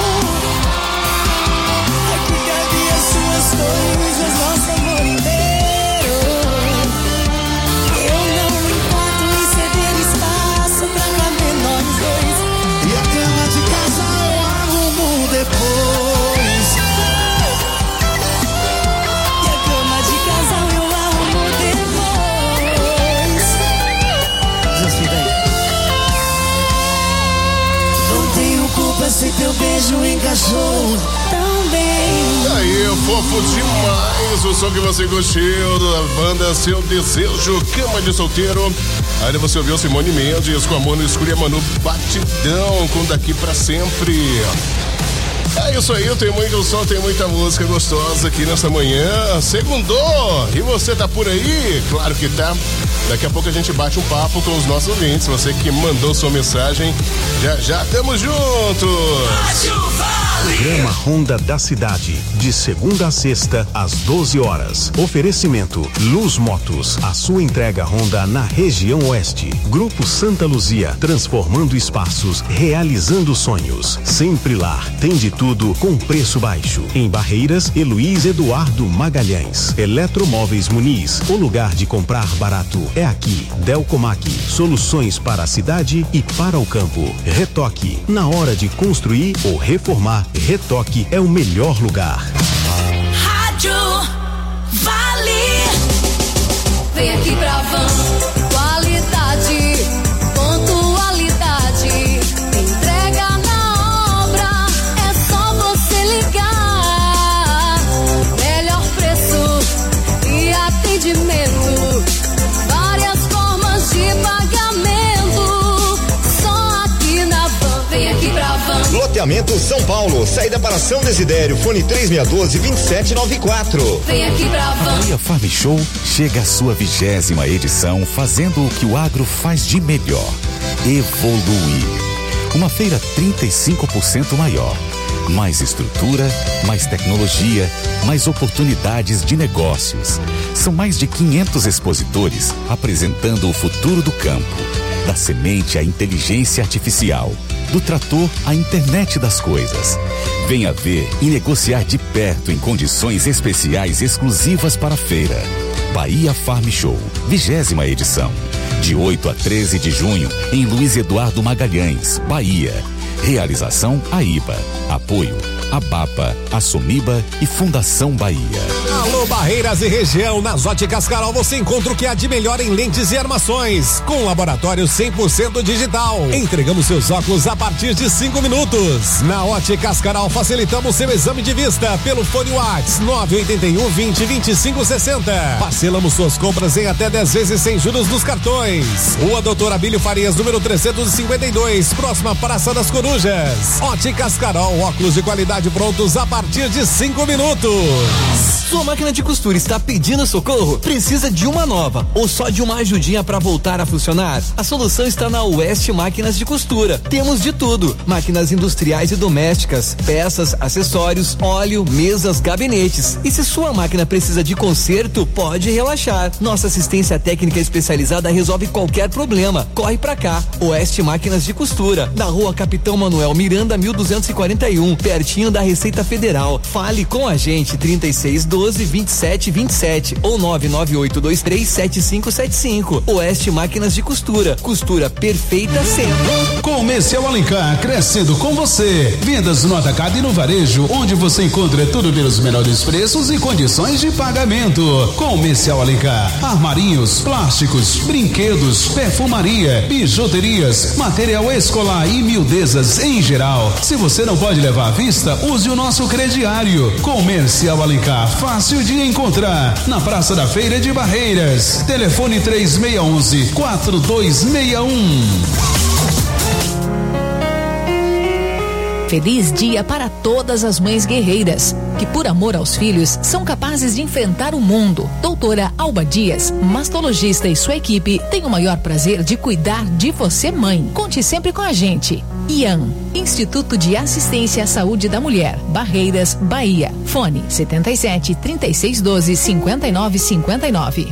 Aqui cabem as suas coisas, nosso amor inteiro. Eu não me importo em ceder espaço pra caber nós dois. E a cama de casal eu arrumo depois. E a cama de casal eu arrumo depois. Diz assim, vem. Não tenho culpa se teu beijo encaixou tão bem. E aí, fofo demais o som que você curtiu da banda Seu Desejo, Cama de Solteiro. Aí você ouviu Simone Mendes com Amor no Escuro e a Manu Batidão com Daqui Pra Sempre. É isso aí, tem muito som, tem muita música gostosa aqui nessa manhã. Segundou! E você tá por aí? Claro que tá. Daqui a pouco a gente bate um papo com os nossos ouvintes. Você que mandou sua mensagem, já já tamo juntos! Programa Honda da Cidade, de segunda a sexta, às doze horas. Oferecimento Luz Motos, a sua entrega Honda na região oeste. Grupo Santa Luzia, transformando espaços, realizando sonhos. Sempre lá, tem de tudo com preço baixo. Em Barreiras, Heloís Eduardo Magalhães. Eletromóveis Muniz, o lugar de comprar barato é aqui. Delcomac, soluções para a cidade e para o campo. Retoque, na hora de construir ou reformar, Retoque é o melhor lugar. Rádio Vale. Vem aqui pra Van. Qualidade, pontualidade. Entrega na obra, é só você ligar. Melhor preço e atendimento. Várias formas de pagamento. Só aqui na Van. Vem aqui pra Van. Loteamento São Paulo, saída para São Desidério, fone três seis um dois, dois sete nove quatro. Vem aqui pra Van. Bahia Farm Show chega à sua vigésima edição, fazendo o que o agro faz de melhor: evoluir. Uma feira trinta e cinco por cento maior. Mais estrutura, mais tecnologia, mais oportunidades de negócios. São mais de quinhentos expositores apresentando o futuro do campo. Da semente à inteligência artificial, do trator à internet das coisas. Venha ver e negociar de perto em condições especiais exclusivas para a feira. Bahia Farm Show, vigésima edição. De oito a treze de junho, em Luiz Eduardo Magalhães, Bahia. Realização AIBA. Apoio Abapa, Assomiba e Fundação Bahia. Alô, Barreiras e região, na Óticas Carol você encontra o que há de melhor em lentes e armações, com laboratório cem por cento digital. Entregamos seus óculos a partir de cinco minutos. Na Óticas Carol facilitamos seu exame de vista pelo fone WhatsApp nove oito um, vinte, vinte e cinco, sessenta. Parcelamos suas compras em até dez vezes sem juros nos cartões. Rua Doutor Abílio Farias, número trezentos e cinquenta e dois, próxima Praça das Corujas. Óticas Carol, óculos de qualidade prontos a partir de cinco minutos. Sua máquina de costura está pedindo socorro? Precisa de uma nova ou só de uma ajudinha para voltar a funcionar? A solução está na Oeste Máquinas de Costura. Temos de tudo: máquinas industriais e domésticas, peças, acessórios, óleo, mesas, gabinetes. E se sua máquina precisa de conserto, pode relaxar. Nossa assistência técnica especializada resolve qualquer problema. Corre pra cá. Oeste Máquinas de Costura, na Rua Capitão Manuel Miranda, mil duzentos e quarenta e um, pertinho da Receita Federal. Fale com a gente, trinta e seis doze doze, vinte e sete, vinte e sete ou nove nove oito dois três sete cinco sete cinco. Oeste Máquinas de Costura. Costura perfeita sempre. Comercial Alencar, crescendo com você. Vendas no atacado e no varejo, onde você encontra tudo pelos menores preços e condições de pagamento. Comercial Alencar, armarinhos, plásticos, brinquedos, perfumaria, bijuterias, material escolar e miudezas em geral. Se você não pode levar à vista, use o nosso crediário. Comercial Alencar, fácil de encontrar, na Praça da Feira de Barreiras. Telefone três seis um um, quatro dois seis um. Feliz dia para todas as mães guerreiras, que por amor aos filhos são capazes de enfrentar o mundo. Doutora Alba Dias, mastologista e sua equipe têm o maior prazer de cuidar de você, mãe. Conte sempre com a gente. I A M, Instituto de Assistência à Saúde da Mulher, Barreiras, Bahia. Fone setenta e sete, trinta e seis, doze, cinquenta e nove, cinquenta e nove.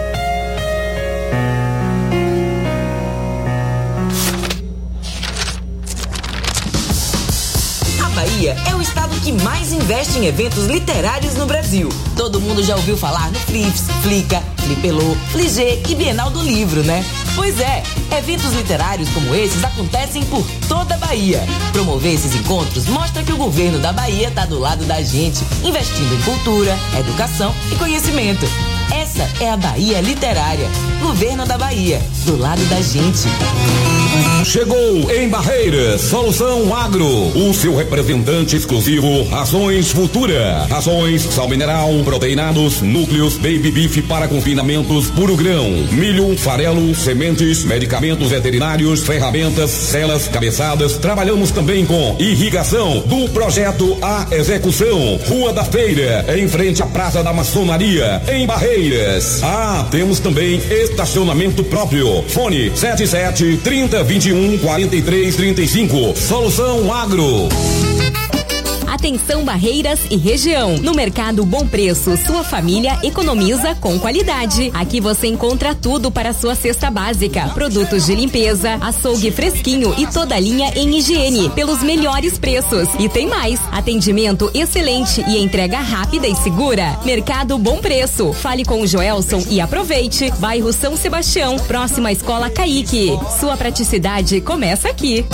Bahia é o estado que mais investe em eventos literários no Brasil. Todo mundo já ouviu falar no Flips, Flica, Flipelô, Fligê e Bienal do Livro, né? Pois é, eventos literários como esses acontecem por toda a Bahia. Promover esses encontros mostra que o governo da Bahia está do lado da gente, investindo em cultura, educação e conhecimento. Essa é a Bahia Literária. Governo da Bahia, do lado da gente. Chegou em Barreiras, Solução Agro, o seu representante exclusivo Rações Futura. Rações, sal mineral, proteinados, núcleos, baby beef para confinamentos, puro grão, milho, farelo, sementes, medicamentos veterinários, ferramentas, celas, cabeçadas. Trabalhamos também com irrigação, do projeto à execução. Rua da Feira, em frente à Praça da Maçonaria, em Barreiras. Ah, temos também estacionamento próprio. Fone sete sete, trinta, vinte e um, quarenta e três, trinta e cinco. Solução Agro. Atenção Barreiras e região. No Mercado Bom Preço, sua família economiza com qualidade. Aqui você encontra tudo para sua cesta básica. Produtos de limpeza, açougue fresquinho e toda a linha em higiene, pelos melhores preços. E tem mais, atendimento excelente e entrega rápida e segura. Mercado Bom Preço. Fale com o Joelson e aproveite. Bairro São Sebastião, próxima à Escola Caique. Sua praticidade começa aqui.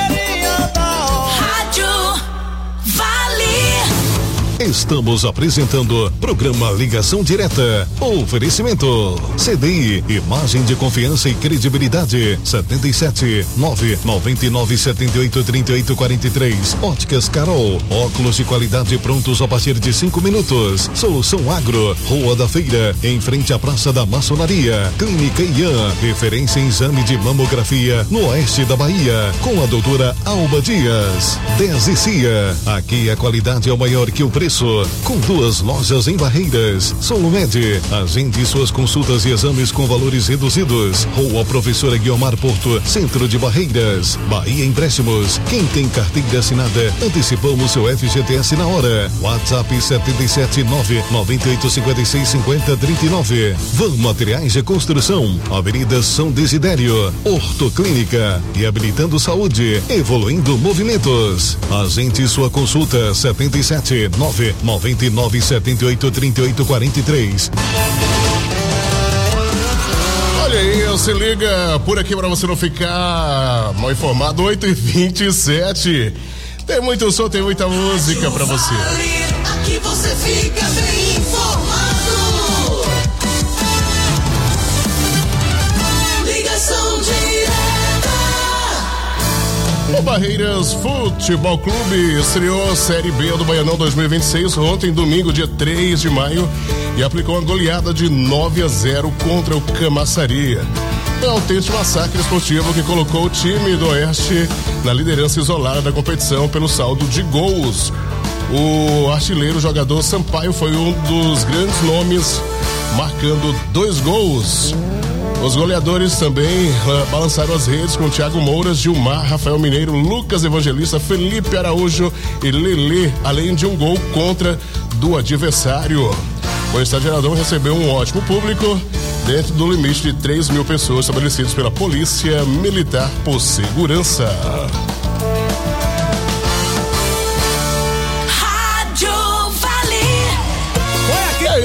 Rádio Vale. Estamos apresentando programa Ligação Direta. Oferecimento C D I, imagem de confiança e credibilidade. setenta e sete, nove nove nove, sete oito, três oito quatro três. Óticas Carol, óculos de qualidade prontos a partir de cinco minutos. Solução Agro, Rua da Feira, em frente à Praça da Maçonaria. Clínica Ian, referência em exame de mamografia no oeste da Bahia, com a doutora Alba Dias. dez e Cia, aqui a qualidade é o maior que o preço. Com duas lojas em Barreiras. Solumed, agende suas consultas e exames com valores reduzidos. Rua Professora Guiomar Porto, centro de Barreiras. Bahia Empréstimos, quem tem carteira assinada, antecipamos seu F G T S na hora. WhatsApp sete sete nove, nove oito cinco seis, cinco zero três nove. Van Materiais de Construção, Avenida São Desidério. Ortoclínica, reabilitando saúde, evoluindo movimentos. Agende sua consulta sete sete nove, nove nove sete oito, três oito quatro três. Olha aí, se liga por aqui pra você não ficar mal informado. Oito e vinte e sete. Tem muito som, tem muita música pra você. Aqui você fica bem informado. Ligação direta. O Barreiras Futebol Clube estreou a Série B do Baianão dois mil e vinte e seis ontem, domingo, dia três de maio, e aplicou uma goleada de nove a zero contra o Camaçaria. É um autêntico massacre esportivo que colocou o time do Oeste na liderança isolada da competição pelo saldo de gols. O artilheiro jogador Sampaio foi um dos grandes nomes, marcando dois gols. Os goleadores também uh, balançaram as redes com Thiago Moura, Gilmar, Rafael Mineiro, Lucas Evangelista, Felipe Araújo e Lelê, além de um gol contra do adversário. O Estádio Geradão recebeu um ótimo público, dentro do limite de três mil pessoas estabelecidos pela Polícia Militar por Segurança. Rádio Vale.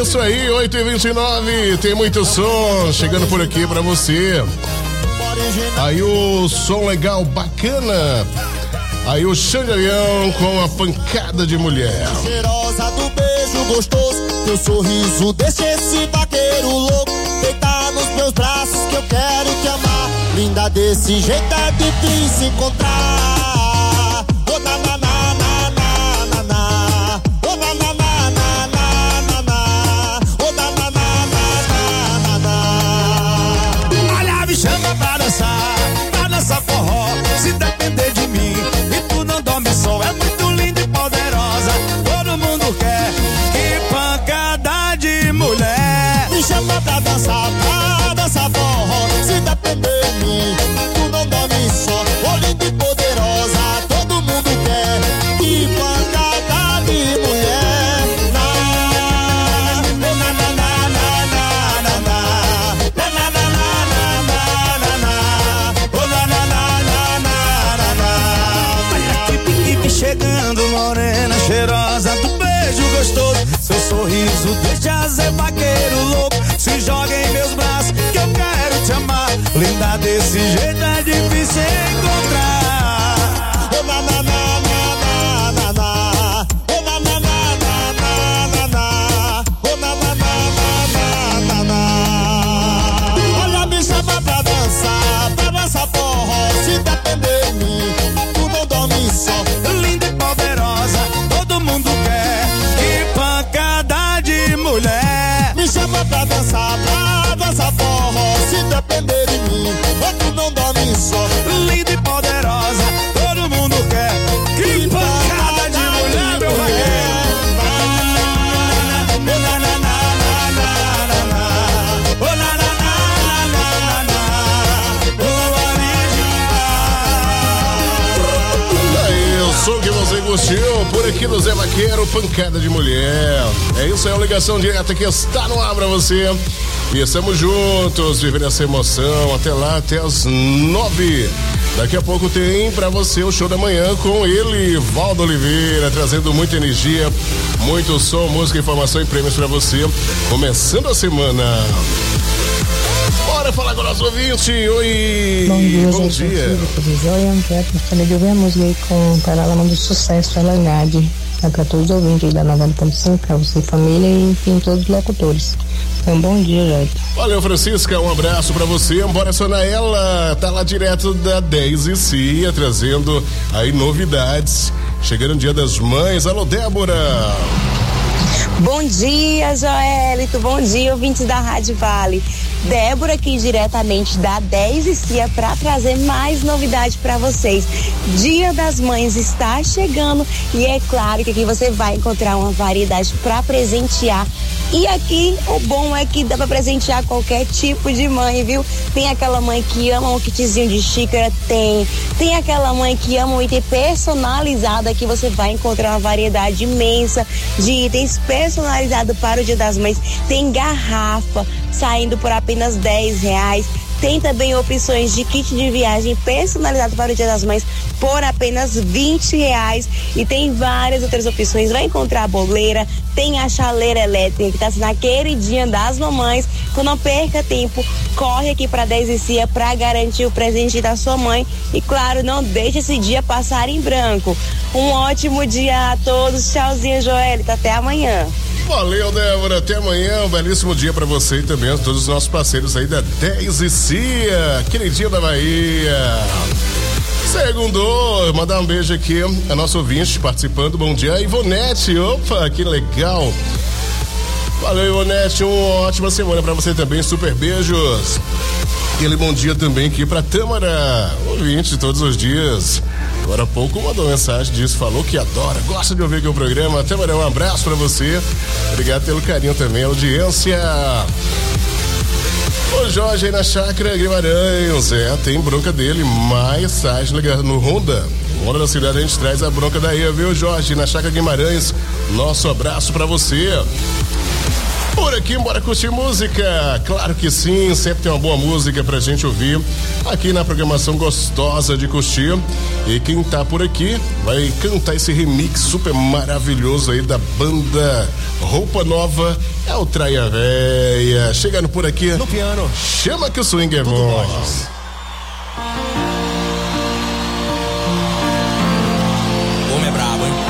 isso aí, oito e vinte e nove, tem muito som chegando por aqui pra você. Aí o som legal, bacana. Aí o Chão de Avião com a pancada de mulher. Cheirosa do beijo gostoso, teu sorriso deixa esse vaqueiro louco. Deitar nos meus braços que eu quero te amar. Linda desse jeito é difícil encontrar. Oh, na, na, na, na, na, na, na. Oh, na, na, na, na, na, na, na. Oh, na, na, na, na, na, na. Olha, me chama pra dançar, pra dançar forró. Se depender de mim, e tu não dorme só. É muito linda e poderosa, todo mundo quer. Que pancada de mulher. Me chama pra dançar, pra dançar forró. Se depender de mim, tu não dorme só. Oh, linda e poderosa, todo mundo quer. Que pancada de mulher. Na, na, na, na, na, na, na, na. Na, na, na, na, na, na, na. Oh, na, na, na, na, na, na, na. Olha que pique chegando, morena cheirosa do beijo gostoso. Seu sorriso deixa ser vaqueiro louco. Se joga em meus braços que eu quero te amar. Linda desse jeito é difícil encontrar. Oh, na, na, na, na, na, na. Oh, na, na, na, na, na, na. Oh, na, na, na, na, na, na. Olha, me chama pra dançar, pra dançar forró. Se depender de mim, tu não dorme só. Linda e poderosa, todo mundo quer. Que pancada de mulher. Me chama pra dançar, pra dançar forró. Se depender de mim, tu não dorme só. Linda e poderosa, todo mundo quer. Que pancada de mulher, meu vaqueiro. Aí, o som que você curtiu por aqui no Zé Vaqueiro, pancada de mulher. É isso aí, a ligação direta que está no ar pra você. E estamos juntos, vivendo essa emoção até lá, até as nove. Daqui a pouco tem pra você o show da manhã com ele, Valdo Oliveira, trazendo muita energia, muito som, música, informação e prêmios pra você. Começando a semana. Bora falar com o nosso ouvinte. Oi. Bom dia, Bom gente. dia. Eu gostaria de ouvir a música aí com Paralama do Sucesso, ela Gade. É pra todos os ouvintes da noventa ponto cinco, pra você, família e enfim, todos os locutores. Um bom dia, gente. Valeu, Francisca, um abraço pra você. Bora acionar ela, tá lá direto da dez e Cia, trazendo aí novidades. Chegando o Dia das Mães. Alô, Débora. Bom dia, Joelito. Bom dia, ouvintes da Rádio Vale. Débora aqui diretamente da dez e Cia para trazer mais novidade para vocês. Dia das Mães está chegando e é claro que aqui você vai encontrar uma variedade para presentear. E aqui o bom é que dá para presentear qualquer tipo de mãe, viu? Tem aquela mãe que ama um kitzinho de xícara, tem. Tem aquela mãe que ama um item personalizado, aqui você vai encontrar uma variedade imensa de itens personalizados para o Dia das Mães. Tem garrafa saindo por apenas dez reais. Tem também opções de kit de viagem personalizado para o Dia das Mães por apenas vinte reais. E tem várias outras opções. Vai encontrar a boleira, tem a chaleira elétrica que está sendo a queridinha das mamães. Então não perca tempo, corre aqui para dez e Cia para garantir o presente da sua mãe. E claro, não deixe esse dia passar em branco. Um ótimo dia a todos. Tchauzinho, Joelito. Até amanhã. Valeu, Débora. Até amanhã. Um belíssimo dia pra você e também a todos os nossos parceiros aí da dez e Cia, queridinha da Bahia. Segundo, mandar um beijo aqui a nosso ouvinte participando. Bom dia, Ivonete. Opa, que legal. Valeu, Ivonete. Uma ótima semana pra você também. Super beijos. Aquele bom dia também aqui pra Tâmara, ouvinte de todos os dias. Agora há pouco mandou mensagem disso, falou que adora, gosta de ouvir aqui o programa. Tâmara, um abraço pra você. Obrigado pelo carinho também, audiência. O Jorge aí na Chácara Guimarães, é, tem bronca dele, mais tarde no Honda. Honda da cidade, a gente traz a bronca daí, viu, Jorge? Na Chácara Guimarães, nosso abraço pra você. Por aqui, bora curtir música? Claro que sim, sempre tem uma boa música pra gente ouvir aqui na programação gostosa de curtir. E quem tá por aqui vai cantar esse remix super maravilhoso aí da banda roupa nova é o Traia Véia. Chegando por aqui no piano, chama que o swing é bom. Homem é brabo, hein?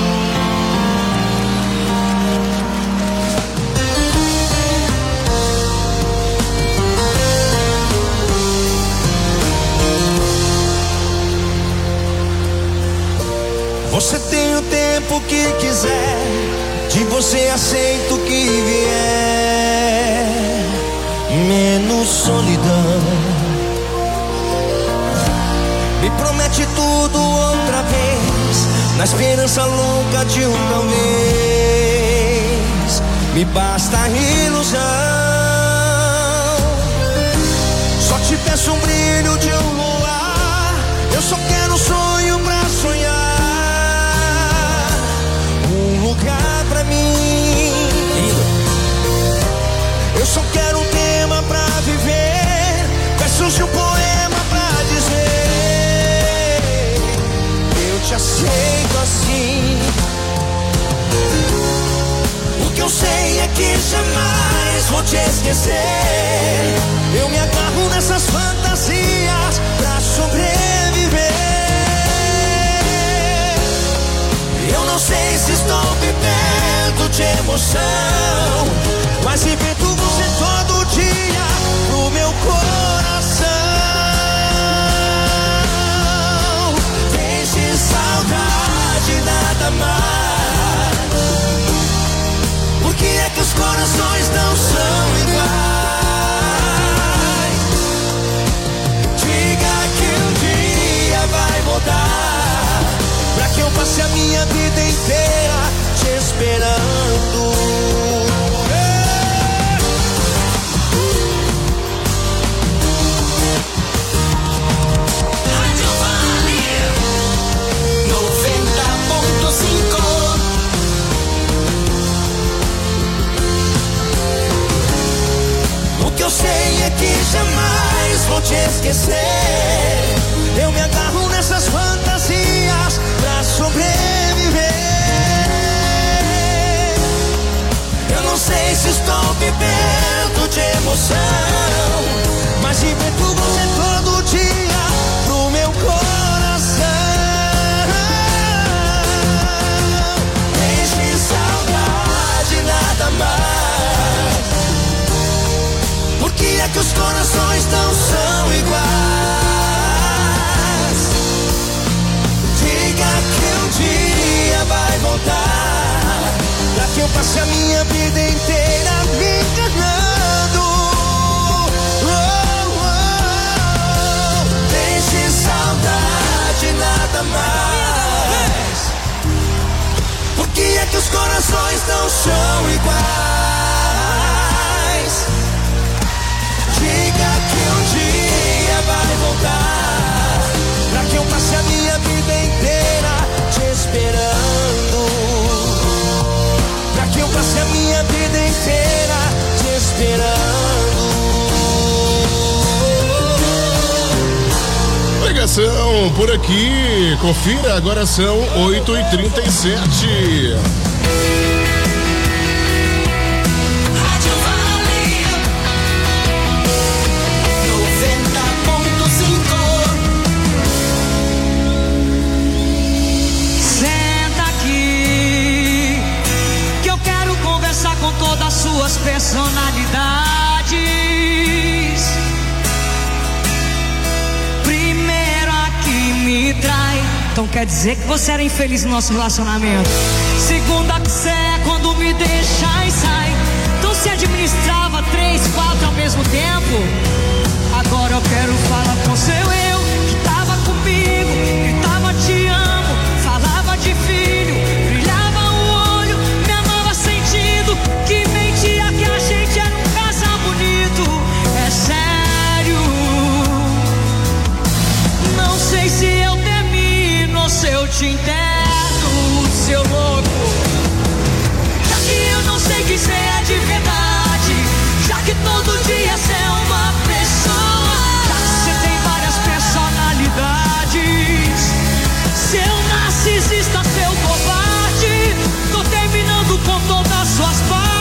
Você tem o tempo que quiser, de você aceito o que vier, menos solidão. Me promete tudo outra vez, na esperança louca de um talvez. Me basta a ilusão. Só te peço um brilho de um luar. Eu só quero um sonho pra sonhar. Lugar pra mim. Eu só quero um tema pra viver, versos de um poema pra dizer: eu te aceito assim. O que eu sei é que jamais vou te esquecer. Eu me agarro nessas fantasias pra sobreviver. Eu não sei se estou vivendo de emoção, mas invento você todo dia pro meu coração. Deixe saudade, nada mais. Por que é que os corações não são iguais? Diga que um dia vai mudar, pra que eu passe a minha vida inteira te esperando. Rádio Vale noventa ponto cinco. O que eu sei é que jamais vou te esquecer. Eu me agarro nessas fantasias pra sobreviver. Eu não sei se estou vivendo de emoção, mas invento você todo dia pro meu coração. Deixe saudade, nada mais. Por que é que os corações não são iguais? Diga que um dia vai voltar, pra que eu passe a minha vida inteira me enganando. Oh, oh, oh. Deixe saudade, nada mais. Por que é que os corações não são iguais? Diga que um dia vai voltar, pra que eu passe a minha vida inteira te esperando. Pra que eu passe a minha vida inteira te esperando. Ligação por aqui, confira, agora são oito e trinta e sete. Suas personalidades. Primeiro a que me trai, então quer dizer que você era infeliz no nosso relacionamento. Segunda que você